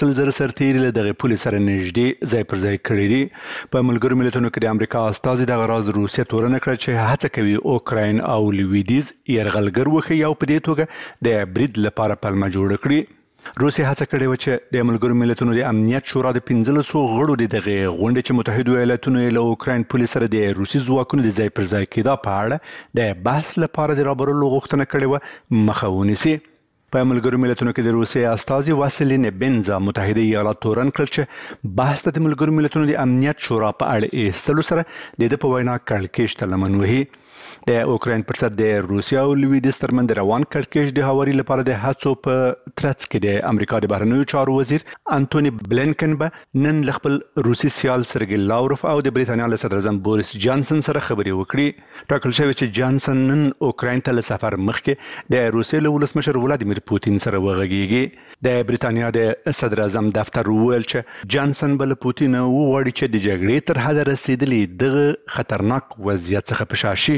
100,000 سرتیري له دغه پولې سره نږدې ځای پر ځای کړي دي. په ملګرو ملتونو کې د امریکا استازي دغه راز روسیه تورنه کړه چې هڅه کوي اوکراین او لویدیز یرغلګر وښيي او په دې توګه د برید لپاره پلمه جوړه کړي. روسیه هڅه کړې وه چې د ملګرو ملتونو د امنیت شورا د 15 غړو د دغه غونډې چې متحده ایالاتونو له اوکراین پولې سره د روسي ځواکونو د ځای پر ځای کېدا په اړه د بحث لپاره د رابرلو غوښتنه کړې وه مخه ونیسي. په ملګرو ملتونو کې د روسیې استازي واسیلی نیبنزا متحده ایالات تورن کړ چې بحث ته د ملګرو ملتونو د امنیت شورا په اړه ایستلو سره د ده په وینا کړکېچ ته لمن وهي. د اوکراین پر ضد د روسیا او لویدیځ ترمنځ د روان کړکېچ د هواري لپاره د هڅو په ترڅ کې د امریکا د بهرنیو چارو وزیر انټونی بلینکن به نن له خپل روسي سیال سرګی لاوروف او د بریتانیا له صدر اعظم بوریس جانسن سره خبرې وکړي. ټاکل شوی چې جانسن نن اوکراین ته له سفر مخکې د روسیې له ولسمشر ولادیمیر پوتین سره وغږیږي. د بریتانیا د صدر اعظم دفتر وویل چې جانسن به له پوتین وغواړي چې د جګړې تر حده رسیدلي دغه خطرناک وضعیت څخه په شا شي.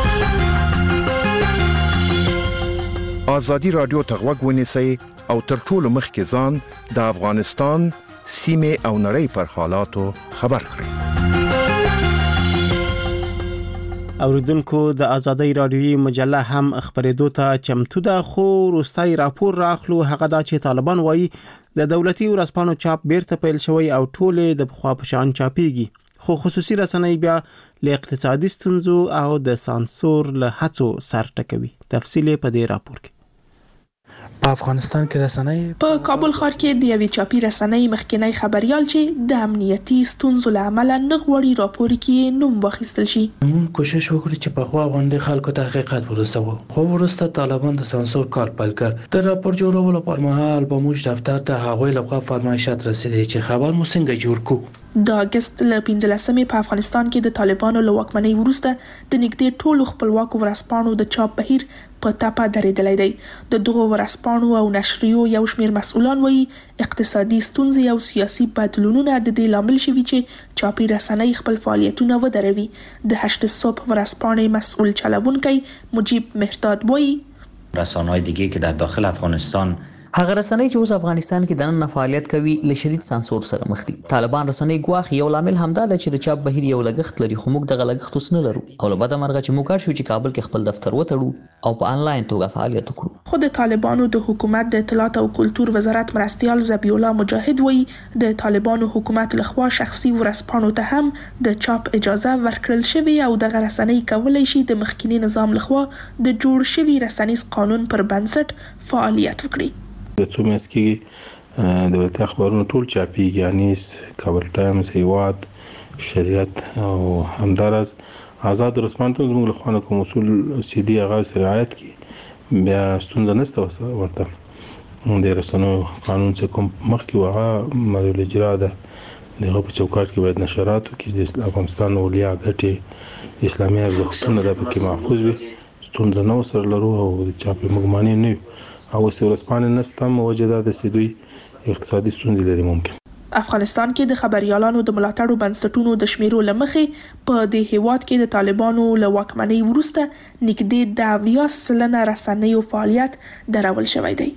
آزادی رادیو ته غوږ ونیسئ او تر ټولو مخکې ځان د افغانستان سیمې او نړۍ پر حالاتو خبر کړئ. اوریدونکو د آزادی رادیوي مجله هم خبرېدو ته چمتو ده، خو وروستی راپور راخلو هغه دا چې طالبان وایي د دولتي ورځپاڼو چاپ بیرته پیل شوی او ټولې د پخوا په شان چاپېږي، خو خصوصي رسنۍ بیا له اقتصادي ستونزو او د سانسور له هڅو سر ټکوي. تفصیل په دې راپور کې. په افغانستان کې رسنۍ په کابل ښار کې د یوې چاپی رسنۍ مخکنی خبريال چې د امنیتي ستونزو له امله نه غوړي راپور کې نوم واخیستل شي. موږ کوشش وکړو چې په خوا غونډې خلکو ته حقیقت ورسوو، خو وروسته طالبان د سانسور کار پیل کړ. د راپور جوړولو پر مهال به موږ دفتر ته هغوی لخوا فرمایشات رسیدي چې خبر مو څنګه جوړ کړو. د اگست له 15مې په افغانستان کې د طالبانو له واکمنۍ وروسته د نږدې ټولو خپلواکو ورځپاڼو د چاپ بهیر په ټاپه درېدلی دی. د دغو ورځپاڼو او نشریو یو شمېر مسؤلان وایي اقتصادي ستونزې او سیاسي بدلونونه د دې لامل شوي چې چاپي رسنۍ خپل فعالیتونه ودروي. د 8 صبح ورځپاڼې مسؤل چلوونکی مجیب مهرداد وایي رسانه‌های دیگه که در داخل افغانستان هغه رسنۍ چې اوس افغانستان کې دننه فعالیت کوي له شدید سانسور سره مخ دي. طالبان رسنۍ ګواښي یو لامل همدا ده چې د چاپ بهیر یو لګښت لري، خو موږ دغه لګښت اوس نه لرو او له بده مرغه چې موږ کار شو چې کابل کې خپل دفتر وتړو او په انلاین توګه فعالیت وکړو. خو د طالبانو د حکومت د اطلاعات او کلتور وزارت مرستیال ذبیح الله مجاهد وایي د طالبانو حکومت لخوا شخصي ورځپاڼو ته هم د چاپ اجازه ورکړل شوې او دغه رسنۍ کولی شي د مخکینی نظام لخوا د جوړ شوي رسنیز قانون پر بنسټ فعالیت وکړي. د څو میاشتې کې دولتي اخبارونو ټول چاپیږي، یعنی کابل ټایمز، هیواد، شریعت او همدارس آزاد رسمانه ته زموږ له خوا کوم اصول سیدي هغه رعایت کی بیا ستونزه نشته ورته. د رسنیو قانون چې کوم مخکې وغه مریل اجرا ده دغه په چوکاټ کې باید نشراتو کې د افغانستان اولیا ګټي اسلامي ارزښتونه د پکې محفوظ وي. ستونزه نو سره لرو او چاپی مګمانې نه او ورځپاڼې نستم وجدا د سیدوی اقتصادي ستونزې لري. ممکن افغانستان کې د خبريالانو د ملاتړو بنسټونو د شمیرو لمخې په دې هیواد کې د طالبانو له واکمنۍ وروسته نږدې 10% رسنیو فعالیت درول شوی دی.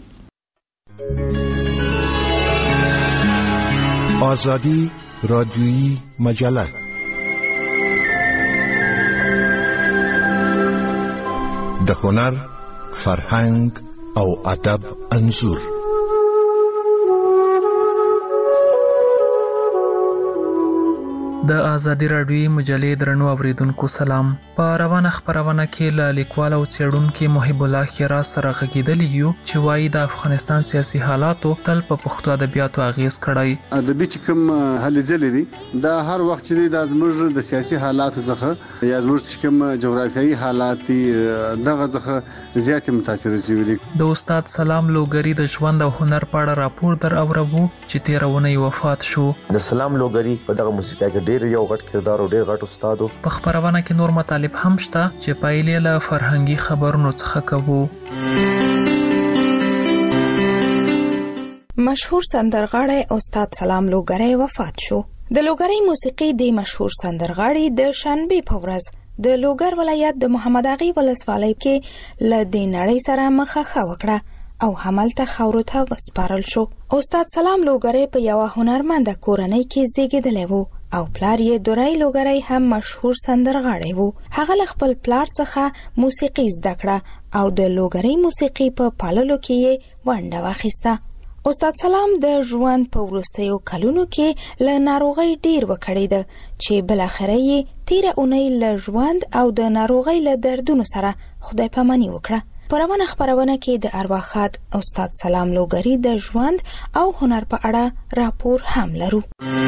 آزادی رادیویی مجله د هنر، فرهنګ او ادب انځور. د آزادی رادیویی مجلې درنو اوریدونکو سلام. په روانه خبرونه کې له لیکوال او څېړونکو محب الله خیرات سره غږیدلی یو چې وایي د افغانستان سیاسي حالاتو تل په پښتو ادبیاتو اغیز کړی. ادبي چې کوم هلې ځلې دي دا هر وخت چې د زموږ د سیاسي حالاتو څخه یا زموږ چې کوم جغرافیایي حالات دغه څخه زیات متاثر شوي دي. د استاد سلام لوګری د ژوند او هنر په اړه راپور در اورو چې تیرونه وفات شو. د سلام لوګری په دغه موسیقي کې ډېر یو غټ کردار او ډېر غټ استادو. په خبرونه کې نور مطالب هم شته چې پایلې له فرهنګي خبرونو څخه کوو. مشهور سندرغاړی استاد سلام لوګری وفات شو. د لوګری موسیقي د مشهور سندرغاړي د شنبه په ورځ د لوګر ولایت د محمد اغي ولسوالۍ کې له دې نړۍ سره مخه وکړه او همالته خاورو ته وسپارل شو. استاد سلام لوګری په یو هنرمند کورنۍ کې زیږیدلی وو او پلار یې دورای لوګری هم مشهور سندرغاړی وو. هغه خپل پلار څخه موسیقي زده کړه او د لوګری موسیقي په پاللو کې یې ونډه واخیسته. استاد سلام د ژوند په وروستیو کلونو کې له ناروغۍ ډیر وکړید چې بل اخره یې تیر اونۍ له ژوند او د ناروغۍ له دردونو سره خدای پاماني وکړه. پرونه خبرونه کې د ارواخات استاد سلام لوګری د ژوند او هنر په اړه راپور هم لرو.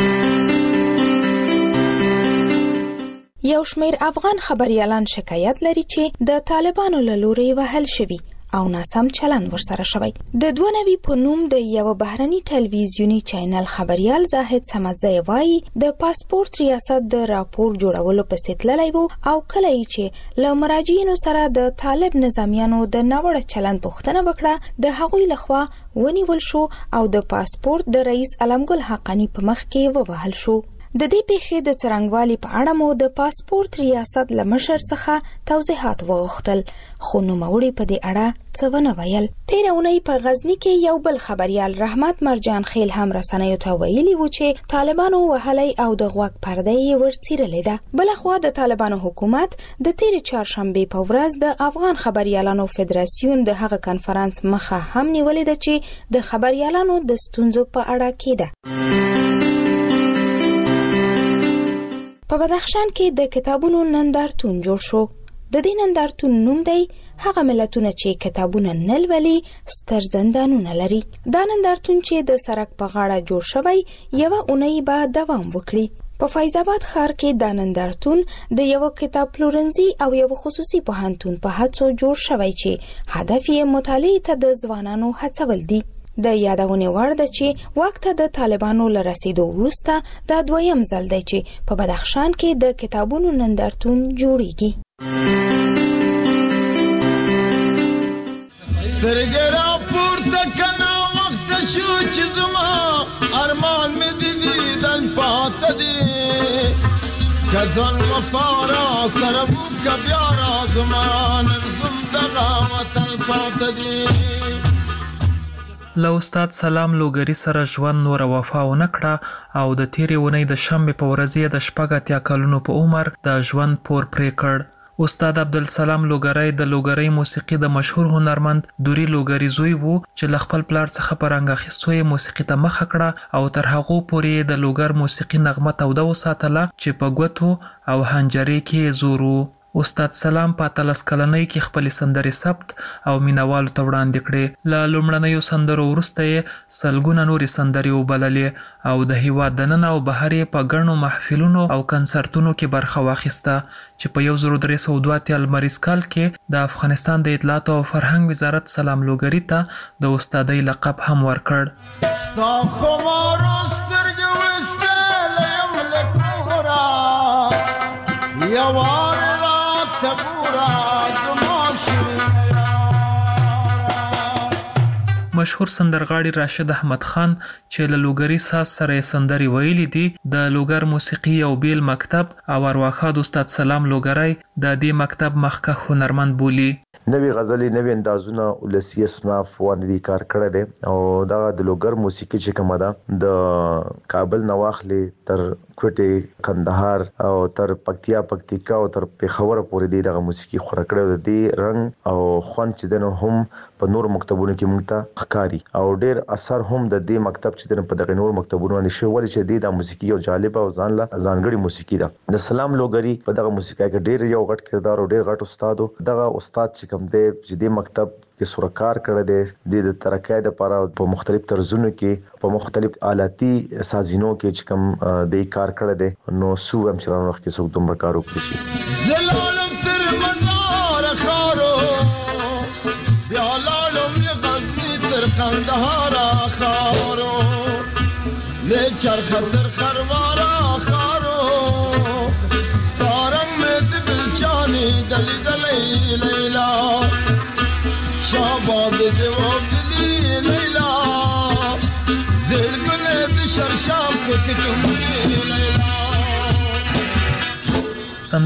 یو شمیر افغان خبريالان شکایت لري چې د طالبانو له لوري وهل شوی او ناسم چلند ورسره شوی. د 92 په نوم د یو بهرني ټلویزیونی چینل خبريال زاهد سمدزی وایي د پاسپورت ریاست د راپور جوړولو په ستللی وو او کله چې له مراجعینو سره د طالب نظامیانو د نوړ چلند پوښتنه وکړه د هغوی لخوا ونیول شو او د پاسپورت د رئیس علمګل حقانی په مخ کې ووهل شو. د دې پیښې د څرنګوالي په اړه مو د پاسپورت ریاست له مشر څخه توضیحات وغوښتل خو نوموړي په دې اړه څه ونه ویل. تیر اونۍ په غزنی کې یو بل خبريال رحمت مرجان خیل هم رسنیو ته ویلي و چې طالبانو وهلي او د غوږ پرده یې ورڅیرلې ده. بلخوا د طالبانو حکومت د تیر چهارشنبه په ورځ د افغان خبريالانو فدراسیون د هغه کنفرانس مخه هم نیولې ده چې د خبريالانو د ستونزو په اړه کېده. په بدخشان کې د کتابونو نندارتون جوړ شو. د دې نندارتون نوم دی هغه ملتونه چې کتابونه نه لولي ستر زندانونه لري. دا نندارتون چې د سړک په غاړه جوړ شوی یو اونۍ به دوام وکړي. په فیض آباد ښار کې د نندارتون د یو کتاب پلورنځي او یو خصوصي پوهنتون په هڅو جوړ شوی چې هدف یې مطالعې ته د ځوانانو هڅول دي. د یادونې وړ ده چې وخت د طالبانو له رسیدو وروسته دا دویم ځل دی چې په بدخشان کې د کتابونو نندارتون جوړیږي. سترګې پورته کنا وخت شو چې زما ارمان مې دي دل پاته دي کدن وفارا کربو کبیارا زمان زم دغا وطن پاته دي. له استاد سلام لوګری سره ژوند نور وفا ونه کړه او د تیرې اونۍ د شنبې په ورځ یې د 80 کلونو په عمر د ژوند پور پرې کړ. استاد عبدالسلام لوګری د لوګری موسیقي د مشهور هنرمند دوري لوګری زوی وو چې له خپل پلار څخه په رنګ اخیستو یې موسیقي ته مخه کړه او تر هغو پورې د لوګر موسیقي نغمه توده وساتله چې په ګوتو او هنجرې کې زور وو. استاد سلام په 13 کلنۍ کې خپل سندرې ثبت او مینوالو ته وړاندې کړې. له لومړنیو سندرو وروسته یې سلګونه نورې سندرې وبللې او د هیواد دننه او بهر یې په ګڼو محفلونو او کنسرتونو کې برخه واخیسته چې په 1302 لمریز کال کې د افغانستان د اطلاعات او فرهنګ وزارت سلام لوګری ته د استادۍ لقب هم ورکړ. مشهور سندرغاړي راشد احمد خان چې له لوګری ساز سره سندري ویلي دي د لوګر موسیقي او بیل مکتب او ارواخاد استاد سلام لوګری د دې مکتب مخکښ هنرمند بولی. نوی غزلې نوی اندازونه ولسی اصناف باندې کار کړی دی او دا د لوګر موسیقي چې کومه ده د کابل نواخلي تر کوټي کندهار او تر پکتیکا او تر پیښور پورې دی دغه موسیقي خوره کړی دی. رنګ او خوان چې دنه هم په نور مکتبونو کې موږ ته ښکاری او ډیر اثر هم د دې مکتب چې دنه په دغه نور مکتبونو باندې شو ولې چې د موسیقي او جالب او ځانګړي موسیقي ده. د سلام لوګری په دغه موسیقي کې ډیر یو غټ کردار او ډیر غټ استاد دغه استاد چې کوم دی چې د مکتب کې سورکار کړی دی د ترقۍ لپاره په مختلف طرزونو کې په مختلف آلاتي سازینو کې چې کوم د کار کړی دی نو سو هم چې راوخت کې څوک دومره کار وکړي شي. زلالم تر مزار خارو بیا لاړم غزنی تر کندهار خارو له چرخ تر خروارا خارو ستارنګ مې د بلچانی دلی دلی لیلا شاباد جواب دلی لیلا زړګل د شرشام کې کوم لیلا.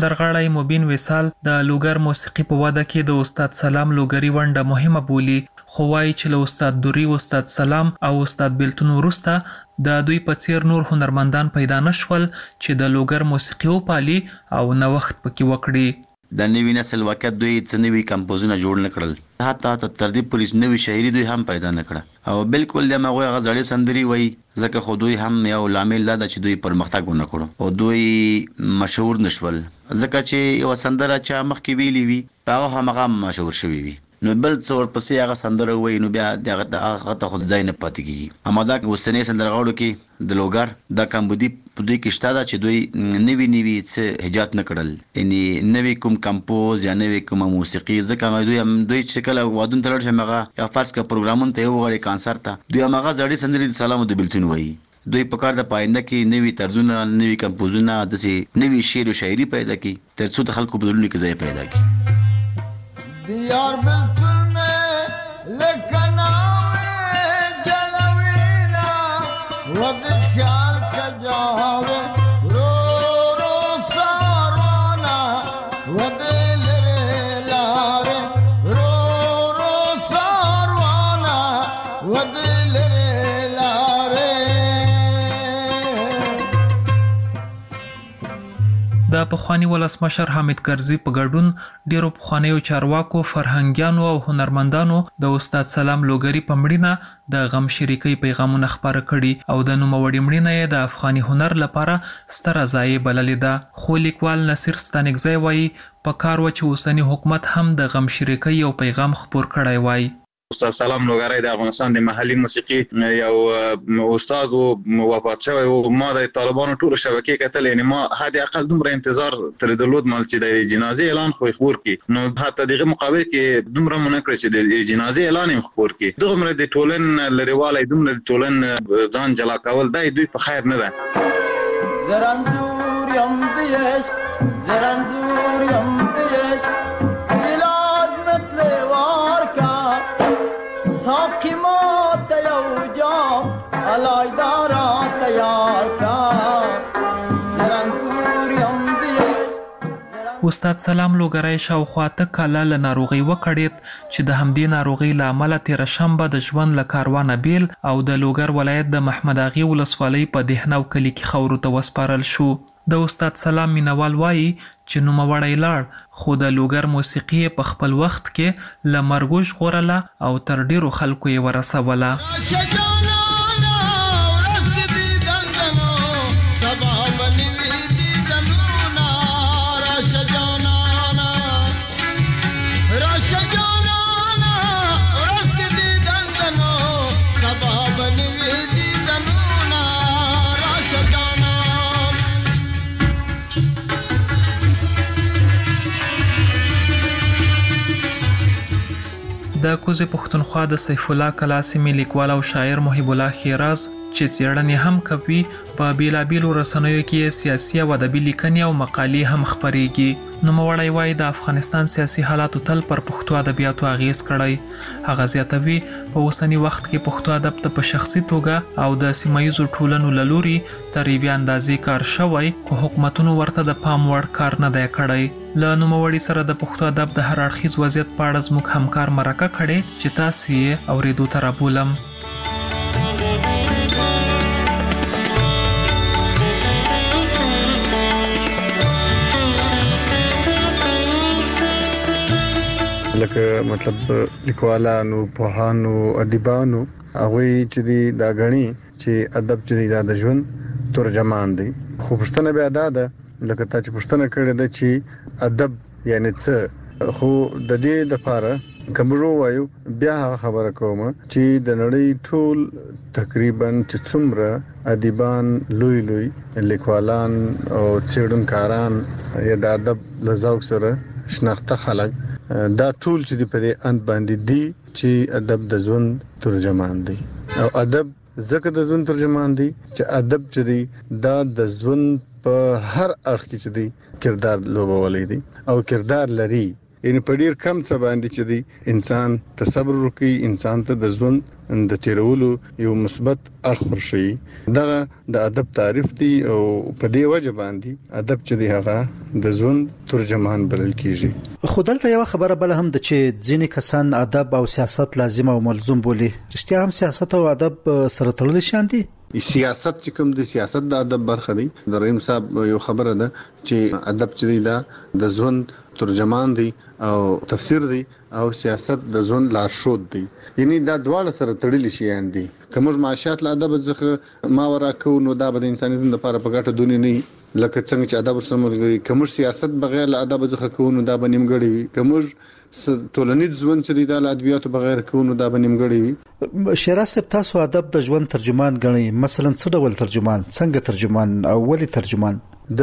سندرغاړی مبین وصال د لوګر موسیقي په وده کې د استاد سلام لوګری ونډه مهمه بولی خو وایي چې له استاد دوري، استاد سلام او استاد بیلتون وروسته د دوی په څیر نور هنرمندان پیدا نشول چې د لوګر موسیقي وپالي او نوښت پکې وکړي. د نوی نسل واقعیت دوی څه نوي کمپوزونه جوړ نه کړل، حتی تر دې پولیس نوی شاعري دوی هم پیدا نه کړه او بالکل د هغوی هغه زړې سندرې وایي. ځکه خو دوی هم یو لامل دا ده چې دوی پرمختګ ونه کړو او دوی مشهور نشول، ځکه چې یو سندره چې مخکې ویلې وي هغه همغه مشهور شوی وي، نو بل څه ورپسې هغه سندره وایي، نو بیا هغه ته خو ځای نه پاتې کېږي. اما دا اوسنۍ سندرغاړو کې د لوګر دا کمبودي په دوی کې شته ده چې دوی نوي څه ایجاد نه کړل، یعنی نوي کوم کمپوز یا نوي کومه موسیقي. ځکه دوی چې کله وادون ته لاړ شي هغه یا فرض کړه پروګرامونه ته وغواړي کانسرت ته، دوی هغه زړې سندرې د سلام د بیلتون وایي. دوی په کار د پاینده کې نوي طرزونه، نوي کمپوزونه، داسې نوي شعر او شاعري پیدا کړي تر څو د خلکو په زړونو کې ځای پیدا کړي. دیار بیلتون میں لکناوے جلوینا وقت خیال کا جاوے رو رو سارونا ودل لارے رو رو سارونا ودل لارے. د پخوانی ولسمشر حامد کرزي په ګډون ډیرو پخوانیو چارواکو، فرهنګیانو او هنرمندانو د استاد سلام لوګری په مړینه د غم شریکۍ پیغامونه خپاره کړي او د نوموړي مړینه یې د افغاني هنر لپاره ستره ضایعه بللې ده. خو لیکوال نصیر ستانکزی وایي په کار و چې اوسنی حکومت هم د غم شریکۍ یو پیغام خپور کړی وای. استاد سلام لوګری د افغانستان د محلي موسیقي یو استاد او وفات شوی او ما د طالبانو ټول شبکې کتل، یعنی ما حد اقل دومره انتظار تر درلود مال چې د جنازې اعلان خو خبر کی، نو حتی دغه مقابل کې دومره مونږ کړی چې د جنازې اعلان هم خبر کی. دغه د ټولن لريواله دومره د ټولن ځان جلا کول د دوی په خیر نه ده. زرندور یم دیش زرندور یم دیش علاج مثل وار کا ساکی ما تیو جا علای دارا تیار کا زرندور یم دیش. استاد سلام لوګری شاوخوا ته کاله له ناروغۍ وکړید چې د همدې ناروغۍ له امله تېره شنبه د ژوند له کاروانه بیل او د لوګر ولایت د محمد اغې ولسوالۍ په دهنو کلي کې خاورو ته وسپارل شو. د استاد سلام مینوال وایي چې نوموړی لاړ، خو د لوګر موسیقي په خپل وخت کې له مرګ ژغورله او تر ډیرو خلکو یې ورسوله. د کوزې پښتونخوا د سیف الله کلا سیمې لیکوال او شاعر محب الله خیراز چې څېړنې هم کوي په بیلابیلو رسنیو کې سیاسي او ادبي لیکنې او مقالې هم خپریږي. نوموړی وایي د افغانستان سیاسي حالاتو تل پر پښتو ادبیاتو اغیز کړی. هغه زیاتوي په اوسني وخت کې پښتو ادب ته په شخصي توګه او د سیمایي ټولنو له لوري تر یوې اندازې کار شوی، خو حکومتونو ورته د پام وړ کار نه دی کړی. له نوموړي سره د پښتو ادب د هر اړخیز وضعیت په اړه زموږ همکار مرکه کړې چې تاسو یې اورېدو ته رابولم. لکه مطلب لیکوالانو، پوهانو، ادیبانو هغه چې دا غني چې ادب چې د ژوند ترجمان دی. خو پښتنه بیا ده لکه تا چې پښتنه کړې ده چې ادب یعنی څه، خو د دې لپاره کومو وایو بیا خبره کوم چې د نړۍ ټول تقریبا چې څومره ادیبان، لوی لیکوالان او څېړونکاران یا د ادب له ذوق سره شناخته خلک دا ټول چې په دې اند باندې دي چې ادب د ژوند ترجمان دی. او ادب ځکه د ژوند ترجمان دی چې ادب چې دی دا د ژوند په هر اړخ کې چې دی کردار لوبولې دي او کردار لري. یعنی په ډیر کم څه باندې چې دی انسان تصبر وکړي، انسان ته د ژوند د تیرولو یو مثبت اړخ ورشي. دغه د ادب تعریف دی او په دې وجه باندې ادب چې دی هغه د ژوند ترجمان بلل کیږي. خو دلته یو خبره بل هم د چې ځینې کسان ادب او سیاست لازم او ملزوم بولي. رښتیا هم سیاست او ادب سره تړلي شان دي؟ سیاست چې کوم د سیاست د ادب برخه دی. د رحیم صاحب یو خبره ده چې ادب چې دی دا د ژوند ترجمان دی او تفسیر دی او سیاست د ژوند لارښود دی. یعنی دا دواړه سره تړلي شیان دي. کوم معاشات له ادب څخه ما ورکو نو دا د انساني ژوند لپاره په ګټه دونی نه لکه څنګه چې ادب سره ملګری. کوم سیاست بغیر له ادب څخه کوو دا به نیمګړی وي. کوم ټولنیز ژوند چې د ادبیاتو بغیر کوو دا به نیمګړی وي. شیراز صاحب تاسو ادب د ژوند ترجمان غنئ. مثلا څه ډول ترجمان، څنګه ترجمان او ولې ترجمان؟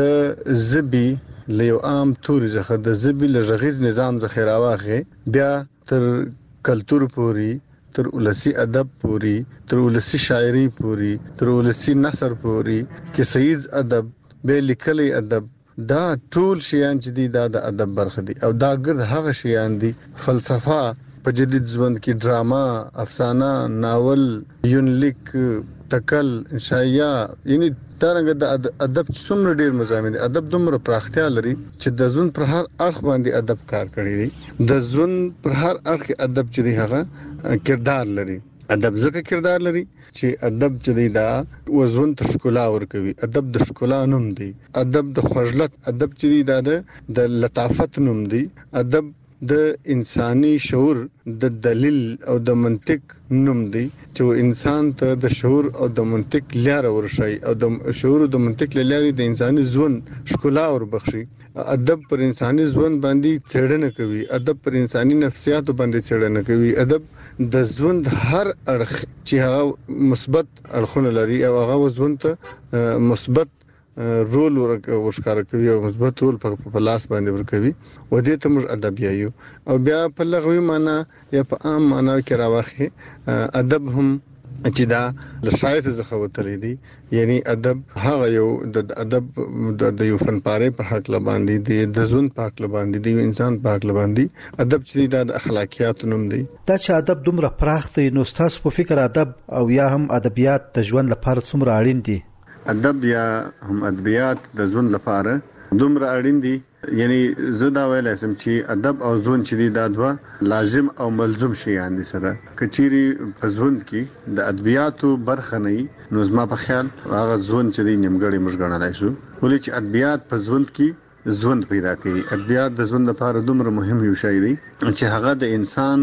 د زبی له یو عام توري څخه د زبی له غږیز نظام څخه راوغه بیا تر کلچر پوری، تر ولسی ادب پوری، تر ولسی شاعری پوری، تر ولسی نثر پوری، کیسیز ادب، به لیکلي ادب، دا ټول شیان چې دي دا د ادب برخه دي. او دا ګرد هغه شیان دي فلسفه په جدید ژوند کې، ډراما، افسانه، ناول، یونلیک، تکل، انشائیه، یعنی ترنګ د ادب څومره ډیر مضامین دي. ادب دومره پراختیا لري چې د ژوند پر هر اړخ باندې ادب کار کړی دی. د ژوند پر هر اړخ ادب چې دی هغه کردار لري. ادب ځکه کردار لري چې ادب چې دی دا وزن ته ښکلا ورکوي. ادب د ښکلا نوم دی. ادب د خوږلت، ادب چې دی دا د لطافت نوم دی. ادب د انساني شعور د دلیل او د منطق نوم دی چې انسان ته د شعور او د منطق لاره ورشي او د شعور او د منطق لاره د انساني ژوند ښکلا وربخشي. ادب پر انساني ژوند باندې څېړنه کوي. ادب پر انساني نفسیات باندې څېړنه کوي. ادب د ژوند هر اړخ چې هغه مثبت اړخونه لري او هغه ژوند ته مثبت رول ورښکاره کوي او مثبت رول په لاس باندې ورکوي. و دې ته موږ ادب یایو. او بیا په لغوي معنی یا په عام معنی کې راوخی ادب هم چې دا له شاعر څخه وتلی دی. یعنی ادب هغه یو د ادب د یو فنپاره په حق لباندې د ژوند په حق لباندې د انسان په حق لباندې ادب چې دا د اخلاقیات نوم دی. دا چې ادب دومره پراخ دی نو تاسو په فکر ادب او یا هم ادبیات د ژوند لپاره څومره اړین دي؟ ادب یا هم ادبیات د ژوند لپاره دومره اړین دي. یعنی زه دا ویلای سم چې ادب او ژوند چې دا دوه لازم او ملزوم شیان دي. سره کچيري په ژوند کې د ادبیاتو برخه نه نو زما په خیال هغه ژوند چې نیمګړی موږ ګڼلای شو. ولې چې ادبیات په ژوند کې ژوند پیدا کوي. ادبیات د ژوند لپاره دومره مهم یو شی دی چې هغه د انسان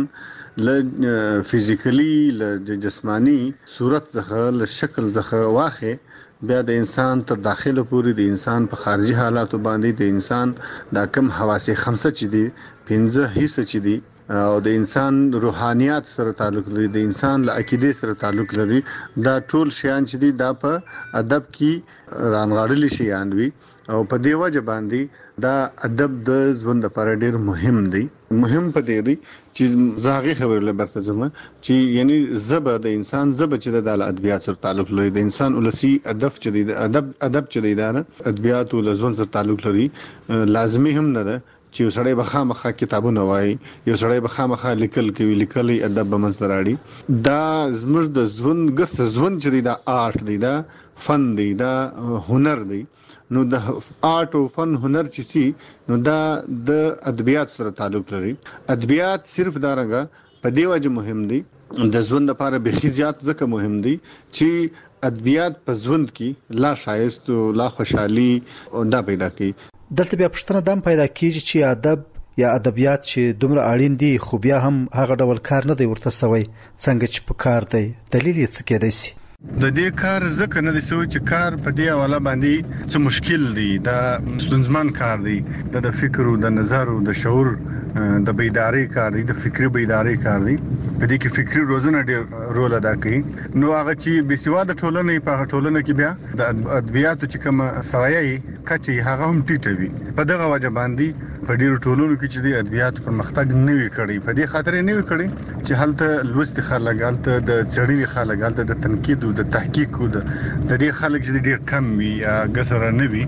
ل فزیکلی ل جسمانی صورت څخه ل شکل څخه واخه بیا د انسان تر داخله پورې د انسان په خارجي حالاتو باندې د انسان د کم حواس خمسه چې دي 15 حصے چې دي او د انسان روحانيات سره تعلق لري، د انسان له عقیده سره تعلق لري. دا ټول شیان چې دي دا په ادب کې رانغاړل شيان وي او په دی وجه باندې دا ادب د ژوند لپاره ډیر مهم دی. مهم په دی چې زاغي خبر لبرته زما چې یعنی زبه د انسان زبه چې د ادبیات سره تعلق لري. د انسان ولسی ادب چې دی ادب چې دی دا ادبیات او ژوند سره تعلق لري. لازمي هم نه ده چې یو سړی بخامخه کتابونه وایي، یو سړی بخامخه لیکل کوي، لیکلي ادب به منځ راړي. دا زموږ د ژوند ګرځ ژوند چې دی دا آرټ دی، دا فن دی، دا هنر دی. نو د آرټ او فن هنر چې سي نو دا د ادبیات سره تعلق لري. ادبیات صرف دا رنګه په دی وجه مهم دي د ژوند لپاره به خيزيات ځکه مهم دي چې ادبیات په ژوند کې لا شایست او لا خوشحالي او دا پیدا کوي. دلته بیا پښتنه دم پیدا کیږي چې ادب یا ادبیات چې دومره اړین دي خو بیا هم هغه ډول کار نه دی ورته سوی څنګه چې په کار دی. دلیل یې څه کېدای شي؟ د دې کار ځکه نه دی سوی چې کار په دې حواله باندې څه مشکل دی. دا ستونزمن کار دی. د فکر او د نظر او د شعور د بیداری کار دی، د فکری بیداری کار دی. په دې کې فکری روزنه ډېر رول ادا کوي. نو هغه چې بسواده ټولنه په ټولنه کې بیا د ادبیاتو چې کوم سوایي کچې هغه هم ټیټه وي. په دغه وجه باندې په ډیرو ټولنو کې چې د ادبیاتو پرمختګ نه وی کړی. په دې خاطر نه وی کړی چې هلته لوست خلک، هلته د څېړنې خلک، هلته د تنقید او د تحقیق او د دې خلک چې ډیر کم وي یا ګسره نه وي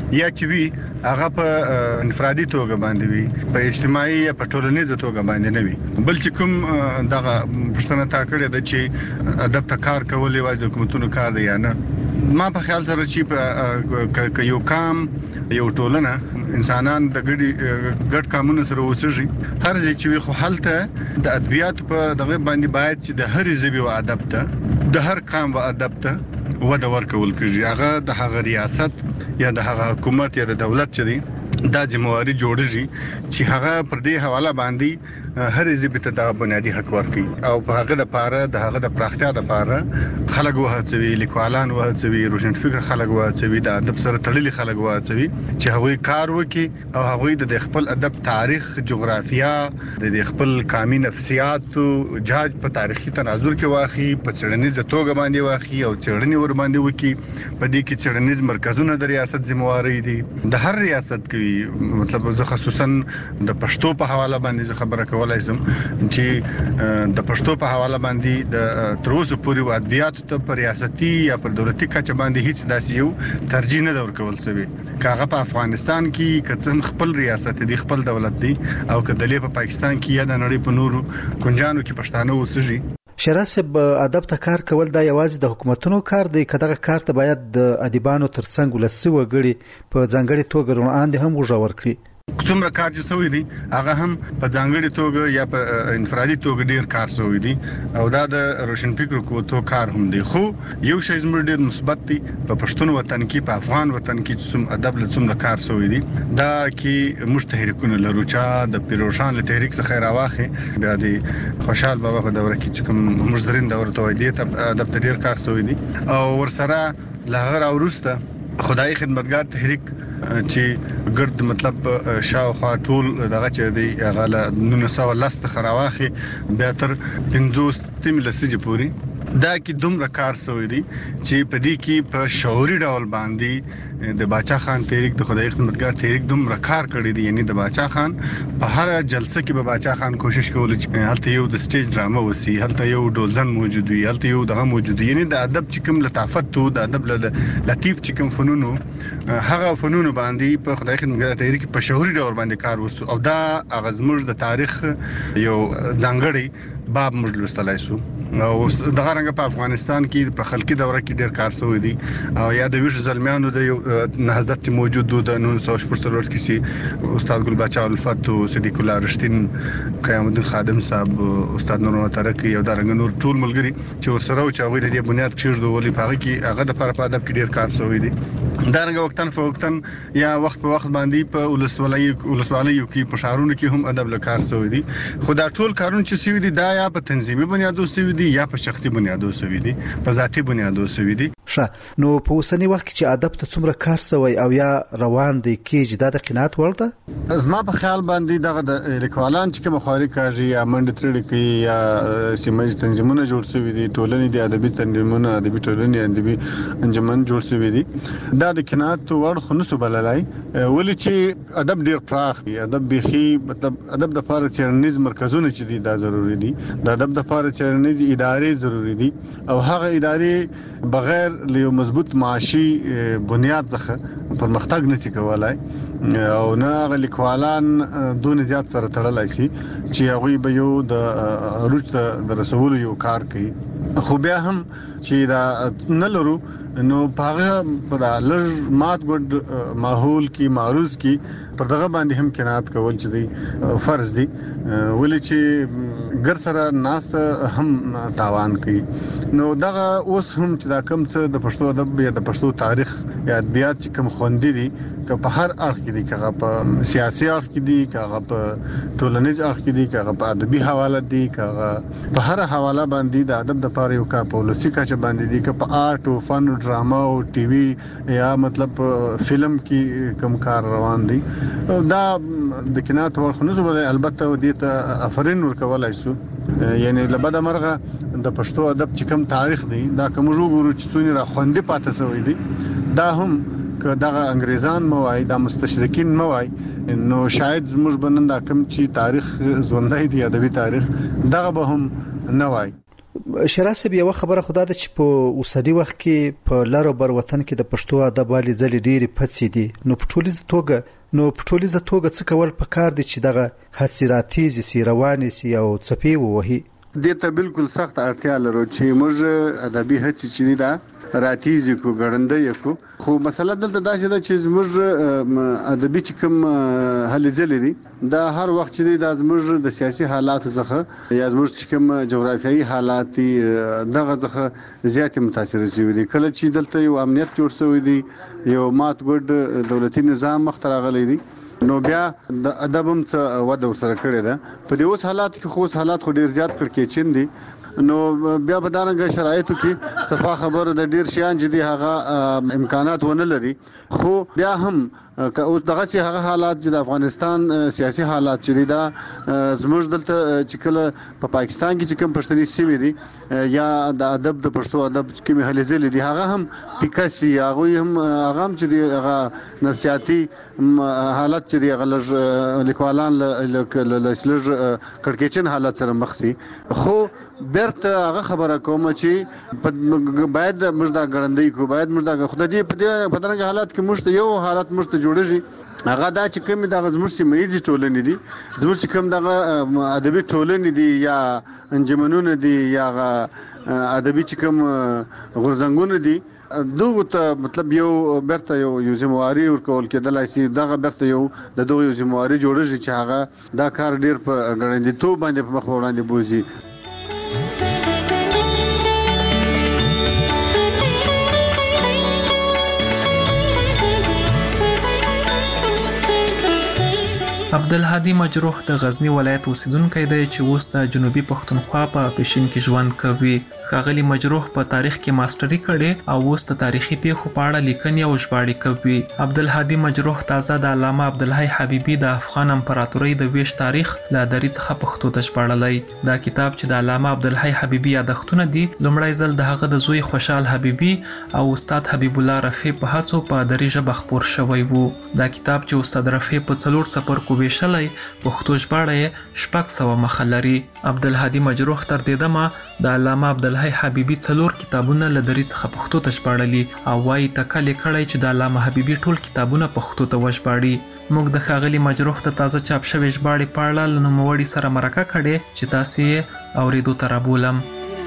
یا چې وی هغه په انفرادي توګه باندې وي په اجتماعي یا په ټولنیزه توګه باندې نه وي بل چې کوم دغه پښتنه تا کړې ده چې ادب ته کار کول یوازې د حکومتونو کار دی یا نه ما په خیال سره چې یو کام یو ټولنه انسانان د ګډ کامونو سره وسږي هر ځای چې خو حالته د ادبیات په دغه باندې باید چې د هر ژبې او ادب ته د هر قام او ادب ته وده ورکول کېږي هغه د هغه ریاست یا د هغه حکومت یا د دولت چې دی دا ذمہواری جوړیږي چې هغه پر دې حواله باندې هر ژبه ته د بنیادی حق ورکړي او په هغه د پاره د هغه د پراختیا د پاره خلک وهڅوي لیکوالان وهڅوي روشنفکر خلک وهڅوي د ادب سره تړلي خلک وهڅوي چې هغوی کار وکړي او هغوی د خپل ادب تاریخ جغرافیا د خپل قومي نفسیات او جاج په تاریخي تناظر کې واخی په څېړنیزه توګه باندې واخی او څېړنې ور باندې وکړي په دې کې څېړنیز مرکزونه د ریاست ذمہواری دي د هر ریاست کې مطلب زه خصوصا د پښتو په حواله باندې خبره کوم چې د پښتو په حواله باندې د تروسو پورې ادبیات ته پر ریاستي یا پر دولتي کچه باندې هیڅ داسې یو ترجیح نه ورکول شوی کاغه په افغانستان کې کڅن خپل ریاست دی خپل دولت دی او کدلې په پاکستان کې یا د نړۍ په نورو کنجانو کې پښتانه وسږي شراسب ادب ته کار کول دا یوازې د حکومتونو کار دی کداغه کار ته باید د ادیبانو ترڅنګ ولسي وګړي په ځانګړي توګه وړاندې هم وژور کړي څومره کار چې سوی دی هغه هم په ځانګړي توګه یا په انفرادي توګه ډیر کار سوی دی او دا د روشنفکر قوتو کار هم دی خو یو شی زموږ ډیر مثبت دی په پښتون وطن کې په افغان وطن کې څوم ادب له څومره کار سوی دی دا کې مشتهرکونه لرو چې د پیروشان له تحریک څخه راواخه بیا د خوشحال بابا په دوره کې چې کوم مشدرین دوره ته دی ته ادب ډیر کار سوی دی او ورسره لهغه راورسته خدای خدمتګار تحریک چې ګرد مطلب شاوخوا ټول دغه چې دی هغه له 1910 څخه راواخي بیا تر 15 لسیجه پوری دا کې دومره کار سوی دی چې په دې کې په شعوري ډول باندې د باچا خان تحریک د خدای خدمتګار تحریک دومره کار کړی دی یعنی د باچا خان په هر جلسه کې به باچا خان کوشش کول چې هلته یو د سټیج ډرامه وسی هلته یو ډولزن موجود وي هلته یو دغه موجود یعنی د ادب چې کوم لطافت او د ادب لطیف چې کوم فنونو هغه فنونو باندې په خدای خدمتګار تحریک په شعوري ډول باندې کار وسو او دا اغزمر د تاریخ یو ځانګړی باب موږ لوستلای شو او دغه رنګ په افغانستان کې په خلقي دوره کې ډېر کار شوی دی او یا د ویش زلمیانو د نهضت موجود د 1944 کې سي استاد ګل بچا الفت او صدیق الله رشتین قیام الدین خادم صاحب استاد نور ترکی یو د رنګ نور ټول ملګری چې ورسره او چې هغه د بنیاد کېږدو ولې په هغه کې هغه د پر ادب کې ډېر کار شوی دی دا رنګ وختن فوختن یا وخت په وخت باندې په ولسوالیو کې په شهرونو کې هم ادب لکار شوی دی خدا ټول کارونه چې شوی دی دا یا په تنظیمي بنیادو شوی دی یا په شخصي بنیادو شوی دی په ذاتي بنیادو شوی دی نو په اوسنی وخت کې چې ادب ته څومره کار شوی او یا روان دی کې د قناعت ورته زما په خیال باندې دغه د لیکوالان چې کوم خاري کاږي یا منډ ترړي کوي یا سیمه تنظیمونه جوړ شوی دي ټولنې د ادبي تنظیمونه ادبي ټولنې ادبي انجمن جوړ شوی دي دا د قناعت ور خنوسو بللای ولې چې ادب ډیر پراخ دی ادب بيخي مطلب ادب د لپاره چرنیز مرکزونه چې دي دا ضروری دي د ادب د لپاره چرنیز ادارې ضروری دي او هغه ادارې بغیر له مضبوط معاشي بنیاد څخه پرمختګ نشي کولای او نه لیکوالان دون زیات سره تړلای شي چې هغه به یو د روج د رسول یو کار کوي خو بیا هم چې دا نه لرو نو هغه په لږ مات ګډ ماحول کې معروض کې پر دغه باندې هم قناعت کول چې دی فرض دی ولې چې ګر سره ناست هم تاوان کوي نو دغه اوس هم چې دا کم څه د پښتو ادب یا د پښتو تاریخ یا ادبیات چې کوم خوندې دي که په هر اړخ کې دي که په سیاسي اړخ کې دي که په ټولنیز اړخ کې دي که په ادبي حواله دي که په هر حواله باندې د ادب د پاره یو کا پالیسی کچ باندې دي که په آرټ او فن او ډراما او ټي وي یا مطلب فلم کې کوم کار روان دي دا د قناعت ورخنوزو بل البته دې ته افرین ورکولای شو یعنی لبد مرغه د پښتو ادب چې کوم تاریخ دی دا کوم وګورو چې څونی را خوندې پاتې شوی دی دا هم که دغه انګريزان موای د مستشرقین موای نو شاید زموږ بننده کوم چې تاریخ ژوندۍ دی ادبي تاریخ دغه به هم نه وای شراسب یو خبره خدا ده چې په اوسنی وخت کې په لارو بر وطن کې د پښتو ادب والی ځلې ډېری پڅې دي نو په ټولیزه توګه څه کول پکار دي چې دغه حادثاتي سي رواني سي او څپې ووهي دې ته بالکل سخت اړتیا لرو چې موږ ادبي هڅې چې دا راتیږي کو ګړندې کو خو مسله دلته دا چې زموږ ادبي چې کوم هلې ځلې دي دا هر وخت چې دا زموږ د سیاسي حالاتو څخه یا زموږ چې کوم جغرافیایي حالات دي دغه څخه زیات متاثر شوي دي کله چې دلته یو امنیت جوړ شوی دی یو مات ګډ دولتي نظام مخ ته راغلی دی نو بیا د ادب هم څه وده ورسره کړې ده په دې اوس حالات کې خو حالات خو ډیر زیات کړکېچن دي نو بیا په دغه شرایطو کې صفه خبره د ډیر شیان چې دي هغه امکانات ونه لري خو بیا هم اوس دغه چې هغه حالات چې د افغانستان سیاسي حالات چې دا زموږ دلته چې کله په پاکستان کې چې کوم پښتني سیمې دي یا د ادب د پښتو ادب کې مهلې ځلې دي هغه هم پیکاسي هغه هم چې دی هغه نفسیاتي حالت چې دی هغه لیکوالان لږ کړکېچن حالت سره مخ سي خو برته هغه خبره کوم چې باید موږ دا ګړندې کو باید موږ دا خدای دې په دغه حالات کې موږ یو حالت موږ جوړیږي هغه دا چې کوم دغه زموږ سیمایي ټولنې دي زموږ چې کوم دغه ادبي ټولنې دي یا انجمنونه دي یا ادبي چې کوم غورځنګونه دي دغه ته مطلب یو برته یو ذمہواری ورکول کېدلای شي دغه برته یو د دوه ذمہواری جوړیږي چې هغه دا کار ډیر په ګړندې تو باندې په مخ وړاندې بوزي عبدالهادي مجروح د غزنی ولایت اوسیدونکی دی چې اوس د جنوبي پښتونخوا په پښین کې ژوند کوي. ښاغلي مجروح په تاریخ کې ماستري کړې او اوس د تاریخي پیښو په اړه لیکنې او ژباړې کوي. عبدالهادي مجروح تازه د علامه عبدالحی حبیبي د افغان امپراتورۍ د ویش تاریخ له دري څخه پښتو ته ژباړلی. دا کتاب چې د علامه عبدالحی حبیبي یادښتونه دي لومړی ځل د هغه د زوی خوشحال حبیبي او استاد حبیب الله رفیع په هڅو په دري ژبه خپور شوی و. دا کتاب چې استاد رفیع په 4 څپرکو ویشلی پښتو ژباړه یې 600 مخه لري. عبدالهادي مجروح تر دې دمه د علامه عبدالحی حبیبي 4 کتابونه له دري څخه پښتو ته ژباړلي او وايي تکل کړی چې د علامه حبیبي ټول کتابونه پښتو ته وژباړي. موږ د ښاغلي مجروح د تازه چاپ شوی ژباړې په اړه له نوموړي سره مرکه کړې چې تاسې یې اورېدو ته رابولم.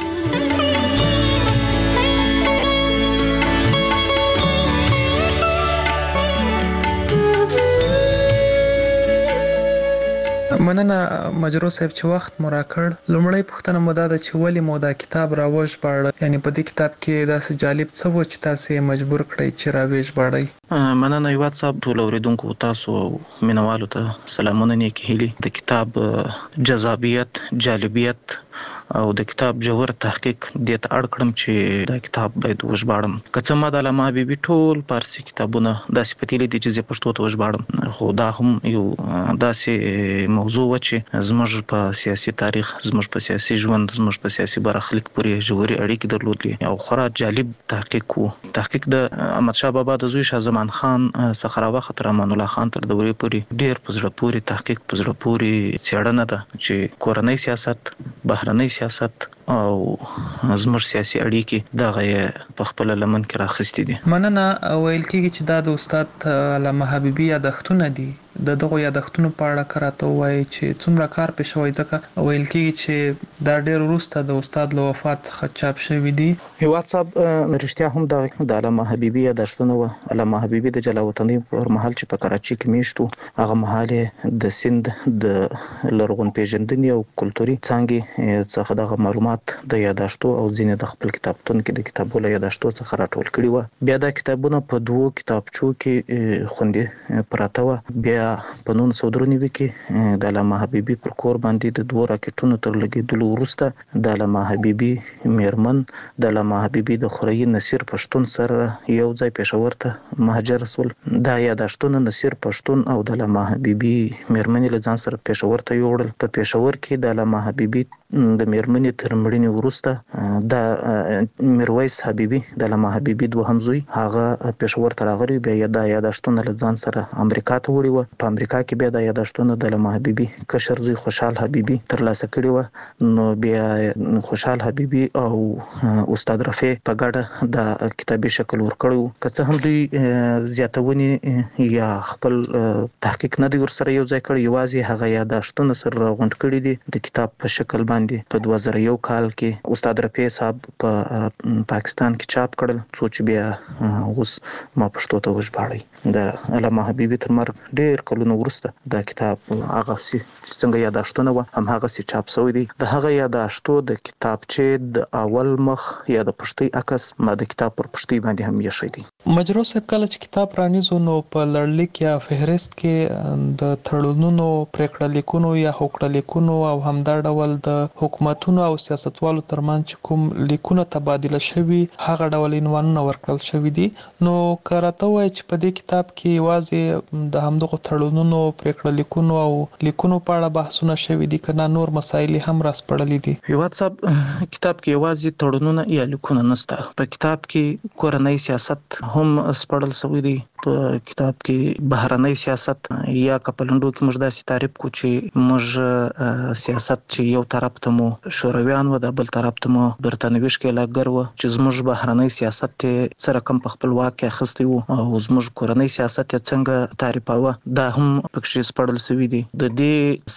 مننه مجروح صاحب چې وخت مو راکړ. لومړی پوښتنه مو دا ده چې ولې مو دا کتاب راوژباړه، یعنی په دې کتاب کې داسې جالب څه و چې تاسې یې مجبور کړئ چې راوژباړئ؟ مننه هیواد صاحب، ټول اوریدونکو تاسو مینوالو ته سلامونه نیکې هیلې. د کتاب جذابیت، جالبیت او د کتاب جوهر تحقیق دې ته اړ کړم چې دا کتاب باید وژباړم. که څه ما د علامه حبیبي ټول فارسي کتابونه داسې پتیلې دي چې زه پښتو ته وژباړم، خو دا هم یو داسې موضوع و چې زموږ په سیاسي تاریخ، زموږ په سیاسي ژوند، زموږ په سیاسي برخلیک پورې ژورې اړیکې درلودلې او خورا جالب تحقیق و. تحقیق د احمدشاه بابا د زوی شاه زمان خان څخه راوخت تر امان الله خان تر دورې پورې ډېر په زړه پورې تحقیق، په زړه پورې څېړنه ده چې کورنۍ سیاست، بهرنۍ سیاست او زموږ سیاسي اړیکې دغه یې په خپل لمن کې راخستې دي. مننه. ویل کېږي چې دا د استاد علامه حبیبي یادښتونه دي. د دغو یادښتونو په اړه که راته ووایي چې څومره کار پې شوی، ځکه ویل کېږي چې دا ډېر وروسته د استاد له وفات څخه چاپ شوي دي. هیواد صاحب رښتیا هم د علامه حبیبي یادښتونه وه. علامه حبیبي د جلا وطنۍ پر مهال چې په کراچۍ کې میشت و، هغه مهال یې د سند د لرغون پیژندنې او کلتوري څانګې څخه دغه معلومات د یاداشتو او ځینې د خپل کتابتون کې د کتابو له یاداشتو څخه راټول کړي وه. بیا دا کتابونه په 2 کتابچو کې خوندي پراته وه. بیا په 1993 کې د علامه حبیبي پر کور باندې د 2 راکټونو تر لګېدلو وروسته د علامه حبیبي میرمن د علامه حبیبي د خوريي نصیر پښتون سره یو ځای پېښور ته مهاجر شول. دا یاداشتونه نصیر پښتون او د علامه حبیبي میرمنې له ځان سره پېښور ته یوړل. په پېښور کې د علامه حبیبي د میرمنې تر مړینې وروسته د میرویس حبیبي د علامه حبیبي دوهم زوی هغه پېښور ته راغلی. بیا دا یاداشتونه له ځان سره امریکا ته وړي وه. په امریکا کې بیا د یاداشتونو د علامه حبیبي کشر زوی خوشحال حبیبي ترلاسه کړي و. نو بیا خوشحال حبیبي او استاد رفیع په ګډه د کتابي شکل ورکړو. که څه هم دوی زیاتونی یا خپل تحقیق نه دی ورسره یو ځای کړی، یوازې هغه یاداشتونه سره غونډ کړي دي د کتاب په شکل باندې. په 2001 کال کې استاد رفیع صاحب په پاکستان کې چاپ کړل، څو چې بیا اوس ما پښتو ته وژباړی. د علامه حبیبي تر مرګ ډیر کلونه وروسته دا کتاب هغه څنګه یاداشتونه و هم هغه سي چاپ شوی دی. د هغه یاداشتو د کتابچې د اول مخ یا د پښتۍ عکس ما د کتاب پر پښتۍ باندې هم یې شوی دی. مجرو صاحب کله چې کتاب رانیزو نو په لړلیک یا فهرست کې د تړونونو، پریکړه لیکونو یا هوکړه لیکونو او همدا ډول د حکومتونو او سیاستوالو ترمنځ کوم لیکونه تبادله شوي هغه ډول عنوانونه ورکړل شوي دي. نو کراته وای چې په دې کتاب کې یوازې د همدغه تړونونو، پریکړه لیکونو او لیکونو په اړه بحثونه شوي دي، کنه نور مسایل هم راسپړلې دي. هیواد صاحب کتاب کې یوازې تړونونه یا لیکونه نشته. په کتاب کې کورنۍ سیاست هم سپړل شوی دی. په کتاب کې بهرنۍ سیاست یا کپلندو کې موږ داسې تعریف کو چې موږ سیاست چې یو طرف ته مو شورویان و، د بل طرف ته مو برتانوي ښکېلاګر و چې زموږ بهرنۍ سیاست ته سره کم په خپل واک کې اخیستی وو او زموږ کورنۍ سیاست څنګه تعریفاوه دا هم پکې سپړل شوی دی. د دې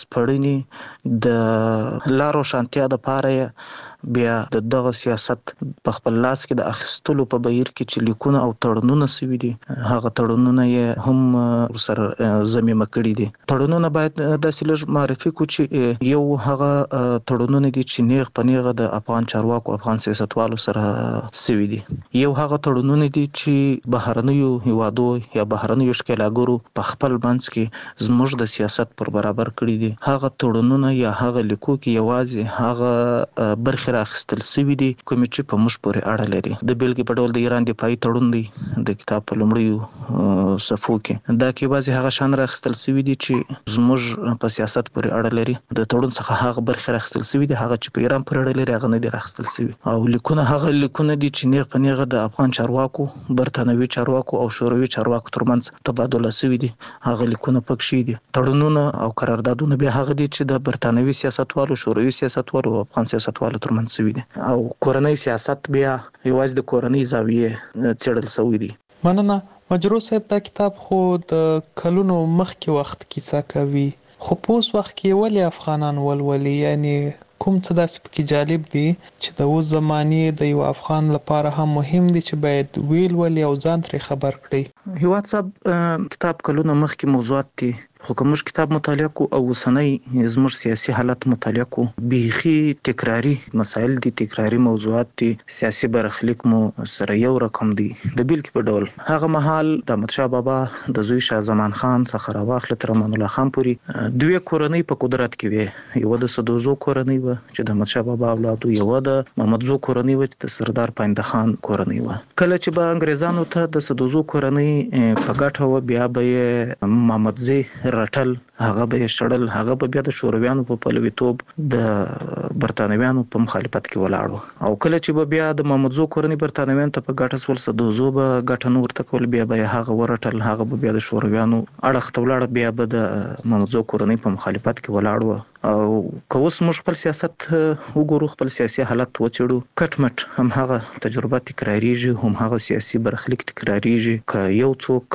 سپړنې د لارو شانتیا د پاره بیا د دغه سیاست په خپل لاس کې د اخیستلو په بهیر کې چې لیکونه او تړونونه شوي دي، هغه تړونونه یې هم ورسره ضمیمه کړي دي. تړونونه باید داسې لږ معرفي کړو چې یو هغه تړونونه دي چې نیغ په نیغه د افغان چارواکو، افغان سیاستوالو سره شوي دي. یو هغه تړونونه دي چې بهرنیو هیوادو یا بهرنیو ښکېلاګرو په خپل منځ کې زموږ د سیاست پر برابر کړي دي. هغه تړونونه یا هغه لیکو کې یوازې هغه برخې راخستل شوي دي کوم چې په موږ پورې اړه لري. د بیلګې په ډول د ایران دفاعي تړون دی د کتاب په لومړیو صفحو کې، دا کې یوازې هغه شان راخستل شوي دي چې زموږ په سیاست پورې اړه لري. د تړون څخه هغه برخې راخستل شوي دي هغه چې په ایران پورې اړه لري هغه نه دي راخستل شوي. او لیکونه هغه لیکونه دي چې نیغ په نیغه د افغان چارواکو، برتانوي چارواکو او شوروي چارواکو ترمنځ تبادله شوي دي، هغه لیکونه پکې دي. تړونونه او قراردادونه بیا هغه دي چې د برتانوي سیاستوالو، شوروي سیاستوالو او افغان سیاستوالو ترمنځ شوي دي. او کورنۍ سیاست بیا یوازې د کورنۍ زاویې څېړل شوی دي. مننه. مجرو صاحب دا کتاب خو د کلونو مخکې وخت کیسه کوي، خو په اوس وخت کې ولې افغانان ولولي؟ یعنی کوم څه داسې پکې جالب دي چې د اوس زمانې د یو افغان لپاره هم مهم دي چې باید ویل ولي او ځان ترې خبر کړي؟ هیواد صاحب کتاب کلونه مخکې موضوعات دي، خو که موږ کتاب مطالعه کو او اوسنۍ زموږ سیاسي حالت مطالعه کو، بیخي تکراری مسایل دي، تکراری موضوعات دي، سیاسي برخلیک مو سره یو رقم دي. د بیلګې په ډول هغه مهال د احمدشاه بابا د زوی شاه زمان خان څخه راواخله تر امان الله خان پورې دوه کورنۍ په قدرت کې وي. یو د سدوزو کورنۍ و چې د احمدشاه بابا اولادو، یو د محمدزو کورنۍ و چې د سردار پاینده خان کورنۍ و. کله چې به انګریزانو ته د سدوزو کورنۍ په ګټه و، بیا به محمدزی رټل، هغه به شړل، هغه به بیا د شورویانو په پلویتوب د برتانویانو په مخالفت کې ولاړو. او کله چې به بیا د محمدزو کورنۍ برتانویانو ته په ګټه سول، سدوزو به ګټه نه ورته کول، بیا به هغه ورټل، هغه به بیا د شورویانو اړخ ته ولاړ، بیا به د محمدزو کورنۍ په مخالفت کې ولاړو. او که اوس موږ خپل سیاست وګورو، خپل سیاسي حالت وڅېړو، کټ مټ هم هغه تجربه تکراریږي، هم هغه سیاسي برخلیک تکراریږي. که یو څوک،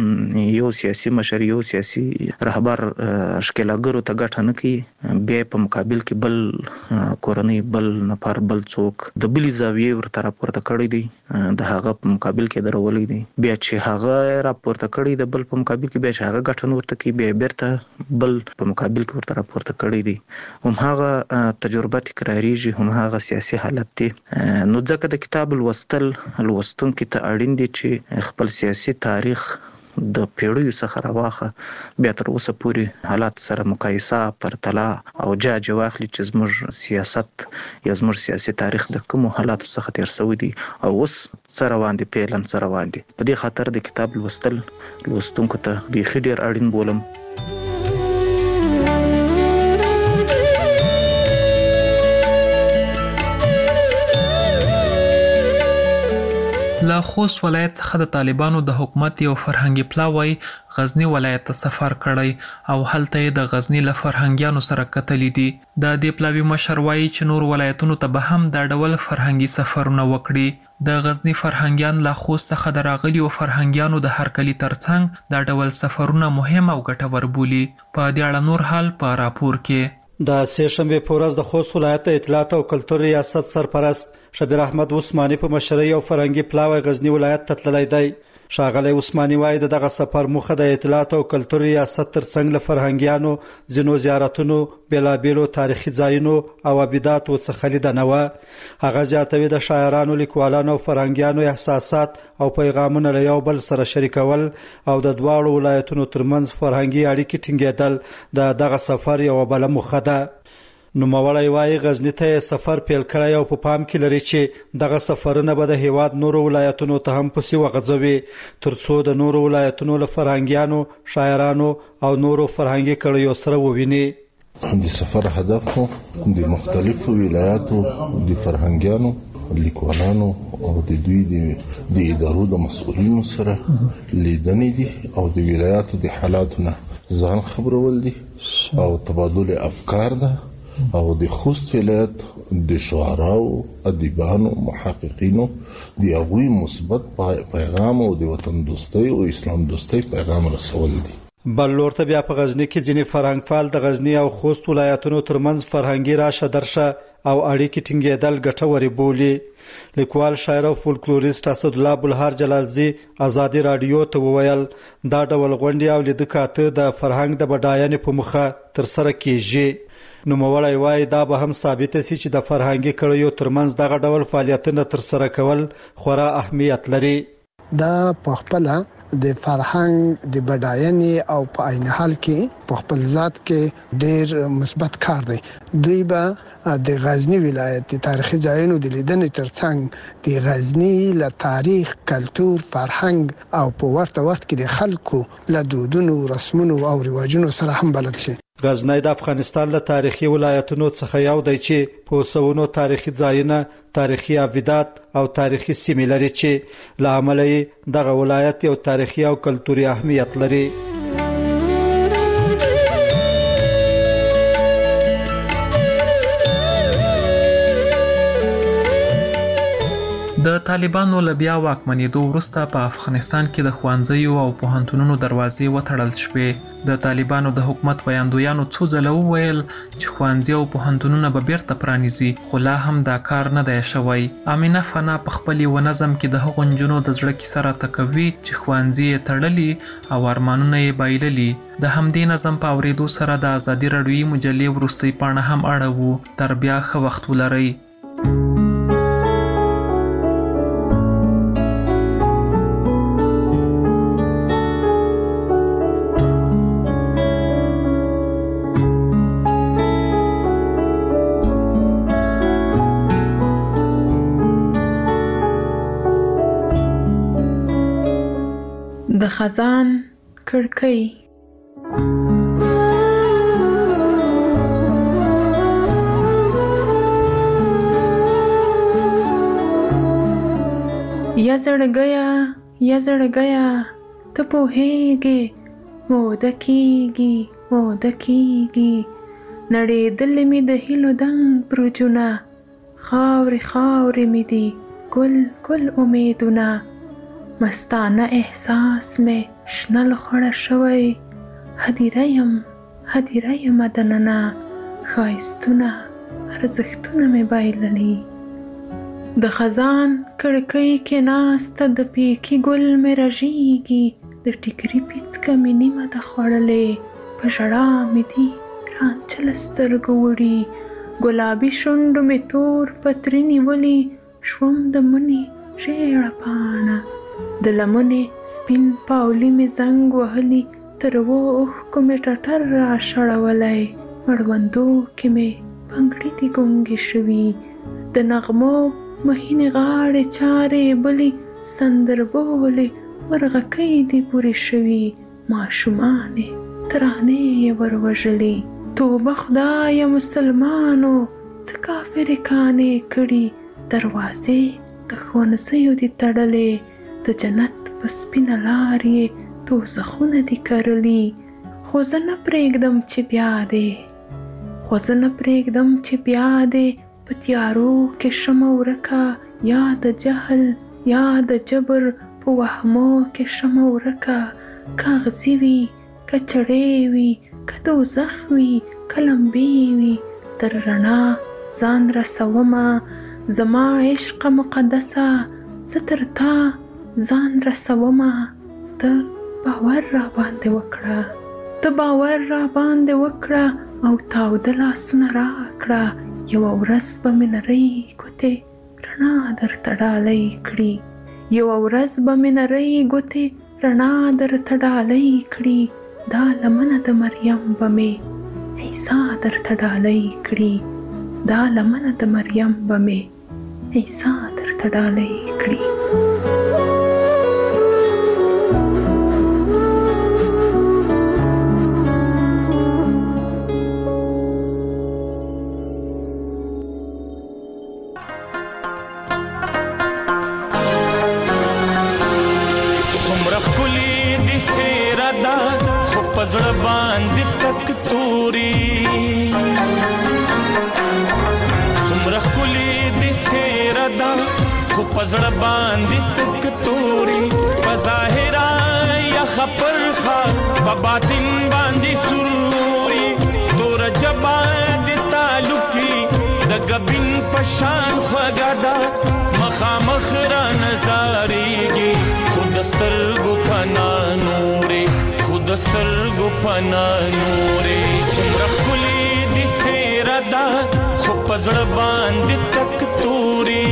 یو سیاسي مشر، یو سیاسي رهبر ښکېلاګرو ته ګټه نه کوي، بیا په مقابل کې بل کورنۍ، بل نفر، بل څوک د بلې زاویې ورته راپورته کړی دی، د هغه په مقابل کې درولی دی. بیا چې هغه راپورته کړی د بل په مقابل کې، بیا چې هغه ګټه نه ورته کوي، بیا بیرته بل په مقابل کې ورته راپورته کړی دی. هم هغه تجربه تکراریږي، هم هغه سیاسي حالت دی. نو ځکه د کتاب لوستونکي ته اړین دي چې خپل سیاسي تاریخ د پیړیو څخه راواخه بیا تر اوسه پورې حالات سره مقایسه، پرتله او جاج واخلي چې زموږ سیاست یا زموږ سیاسي تاریخ د کومو حالاتو څخه تیر شوی دی او اوس څه روان دي، فعلا څه روان دي. په دې خاطر د کتاب لوستل لوستونکو ته بیخي ډیر اړین بولم. له خوست ولایت څخه د طالبانو د حکومت یو فرهنګي پلاوی غزنی ولایت ته سفر کړی او هلته یې د غزنی له فرهنګیانو سره کتلې دي. د دې پلاوی مشر وایي چې نور ولایتونو ته به هم دا ډول فرهنګي سفرونه وکړي. د غزنی فرهنګیان له خوست څخه د راغلیو فرهنګیانو د هرکلي ترڅنګ دا ډول سفرونه مهم او ګټور بولي. په دې اړه نور حال په راپور کې. د سه شنبه په ورځ د خوست ولایت اطلاعات او کلتور ریاست سرپرست شبیر احمد عثماني په مشرۍ او فرهنګي پلاوی غزنی ولایت ته تللی دی. ښاغلی عثماني وایي دغه سفر موخه د اطلاعات او کلتور ریاست ترڅنګ له فرهنګیانو ځینو زیارتونو بیلابیلو تاریخي ځایونو او ابداتو څخه لیدنه وه. هغه زیاتوي د شاعرانو، لیکوالانو او فرهنګیانو احساسات او پیغامونه له یو بل سره شریکول او د دواړو ولایتونو ترمنځ فرهنګي اړیکې ټینګېدل د دغه سفر یوه بله موخه ده. نوموړی وایي غزنی ته سفر پیل کړی او په پام کې لري چې دغه سفرونه به د هیواد نورو ولایتونو ته هم پسې وغځوي ترڅو د نورو ولایتونو له فرهنګیانو، شاعرانو او نورو فرهنګي کړیو سره وویني. د سفر هدف د مختلفو ولایاتو د فرهنګیانو، لیکوالانو او د دوی د ادارو د مسؤلینو سره لیدنې دي او د ولایاتو د حالاتو نه ځان خبرول دي او تبادل افکار ده او د خوست ولایت د شعراو، ادیبانو، محققینو د هغوی مثبت پیغام او د وطن دوستۍ او اسلام دوستۍ پیغام رسول دي. بل لور ته بیا په غزنی کې ځینې فرهنګفال د غزنی او خوست ولایتونو ترمنځ فرهنګي راشه درشه او اړیکې ټینګېدل ګټورې بولي. لیکوال، شاعر او فولکلوریست اسدالله بلهار جلالزی ازادي راډیو ته وویل دا ډول غونډې او لیده کاته د فرهنګ د بډاینې په موخه ترسره کیږي. نوموړی وایي دا به هم ثابته شي چې د فرهنګي کړیو ترمنځ دغه ډول فعالیتونه ترسره کول خورا اهمیت لري. دا په خپل د فرهنګ د بډاینې او په عین حال کې په خپل ذات کې ډېر مثبت کار دی. دوی به د غزنی ولایت د تاریخي ځایونو د لیدنې ترڅنګ د غزنی له تاریخ، کلتور، فرهنګ او په ورته وخت کې د خلکو له دودونو، رسمونو او رواجونو سره هم بلد شي. غزنی د افغانستان له تاریخي ولایتونو څخه یو دی چې په سونو تاریخي ځایونه، تاریخي ابدات او تاریخي سیمې لري چې له امله یې دغه ولایت یو تاریخي او کلتوري اهمیت لري. د طالبانو له بیا واکمنېدو وروسته په افغانستان کې د ښوونځیو او پوهنتونونو دروازې وتړل شوې. د طالبانو د حکومت ویاندویانو څو ځله وویل چې ښوونځي او پوهنتونونه به بیرته پرانیزي، خو لا هم دا کار نه دی شوی. امینه فنا په خپل یو نظم کې د هغو نجونو د زړه کیسه راته کوي چې ښوونځي یې تړلي او ارمانونه یې بایللي. د همدې نظم په اورېدو سره د ازادي راډیویي مجلې وروستۍ پاڼه هم اړوو. تر بیا ښه وخت ولرئ. د خزان کړکۍ. یا زړګیا ته پوهېږې موده کېږي نړېدلې مې د هیلو دنګ برجونه، خاورې مې دي ګل امیدونه، مستانه احساس مې شنه لخوړه شوی، هدیره یم دننه، ښایستونه ارزښتونه مې بایللي. د خزان کړکۍ کې ناسته د پیکي ګل مې رژیږي، د ټیکري پیڅکه مې نیمه ده خوړلې، په ژړا مې دي رانچله سترګو وړي، ګلابي شونډو مې تور پتري نیولي، شوم د مني ژیړه پاڼه، د لمنې سپین پاولي مې زنګ وهلي، تر اوښکو مې ټټر را شړولی، مړوندو کې مې پنګړي دي ګونګې شوي، د نغمو مهینې غاړې چارې بلې، سندربولې مرغکۍ دي پورې شوي، ماشومانې ترانې یې وروژلې. توبه خدایه مسلمانو څه کافرې کانې کړي، دروازې د ښوونځیو دي تړلې، د جنت په سپینه لار یې دوزخونه دي کرلي. خو زه نه پرېږدم چې بیا دې په تیارو کې شمه ورکه، یا د جهل یا د جبر په وهمو کې شمه ورکه. کاغذي وي که چړې وي که دوزخ وي که لمبې وي، تر رڼا ځان رسومه زما عشق مقدسه، زه تر تا ځان رسومه. ته باور را باندې وکړه او تاوده لاسونه راکړه. یوه ورځ به مې نرۍ ګوتې رڼا درته ډالۍ کړي. دا لمنه د مریم به مې عیسی درته ډالۍ کړي. پزړه باندې تک توري سمره خولي دي سیرا دا خو پزړه باندې تک توري په ظاهرا یا خپرخه په باطن باندې سروري تور جبا دي تعلقي د غبن پشان خوګدا مخامخ را نظرېږي خود سترګو پنا نوري دسترګو پنا نورې څومره ښکلې دي څېره ده خو په زړه باندې تک توري.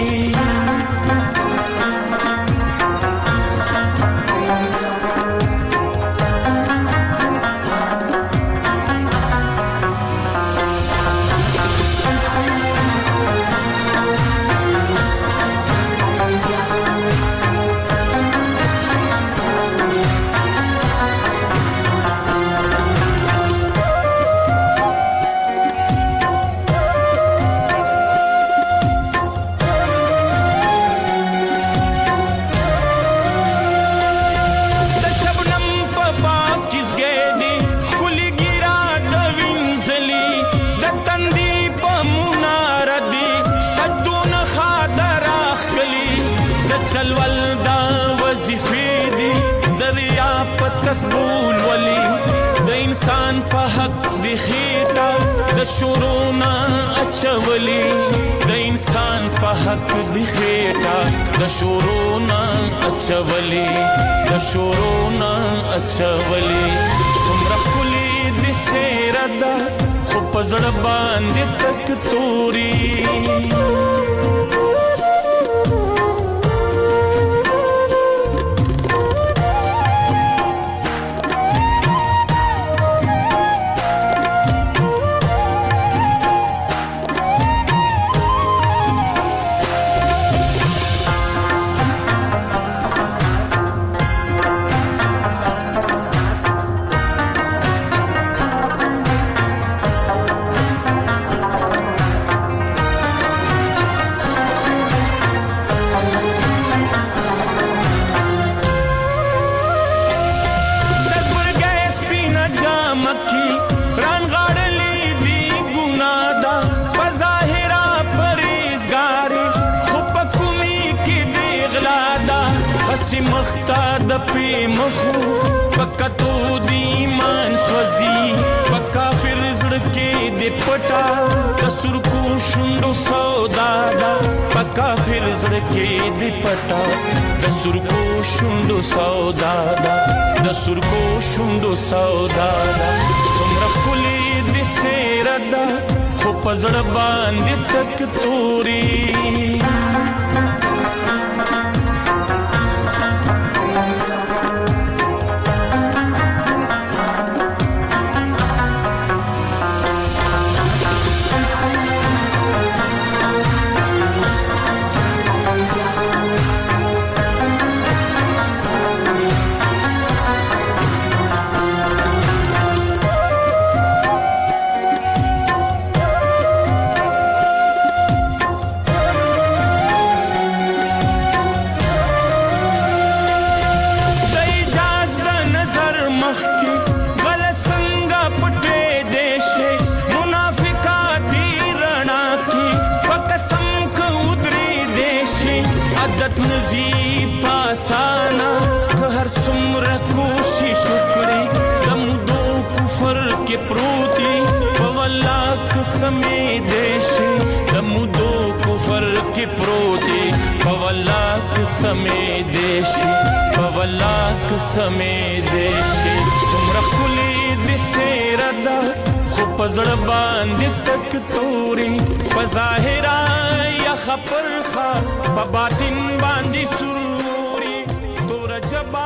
د شورونا اچولي د انسان په حق دی خېټه د شورونا اچولي څومره ښکلې دي څېره ده خو په زړه باندې تک توري. مختا د پی مخو پکتو دی ایمان سوزی پکا فر زړه کې د پټا د سرکو شوندو سودا دا پکا فر زړه کې د پټا د سرکو شوندو سودا دا څومره ښکلې دي څېره ده خو په زړه باندې تک توري. نزی پاسانا که هر سمره کوشش وکړي د مودو کفر کې پروتي په والله قسمې دې د مودو کفر کې پروتي په والله قسمې دې په والله قسمې دې سمره کلی دې سره دا خو پزړ باندې تک توري په ظاهر یا خپل خا په باطن باندې سر